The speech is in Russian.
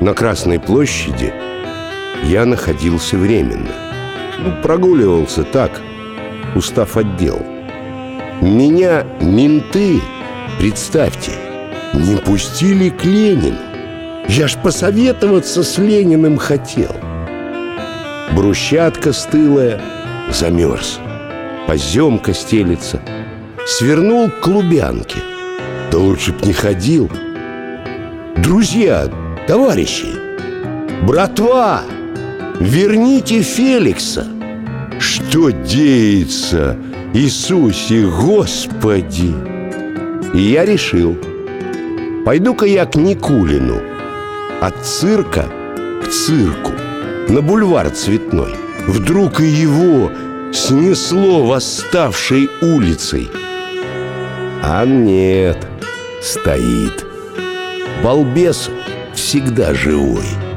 На Красной площади я находился временно. Прогуливался так, устав от дел. Меня менты, представьте, не пустили к Ленину. Я ж посоветоваться с Лениным хотел. Брусчатка стылая, замерз. Поземка стелется. Свернул к Лубянке. Да лучше б не ходил. Друзья, товарищи, братва, верните Феликса. Что деется, Иисусе Господи? И я решил, пойду-ка я к Никулину. От цирка к цирку, на бульвар Цветной. Вдруг и его снесло восставшей улицей. А нет, стоит. Балбес всегда живой.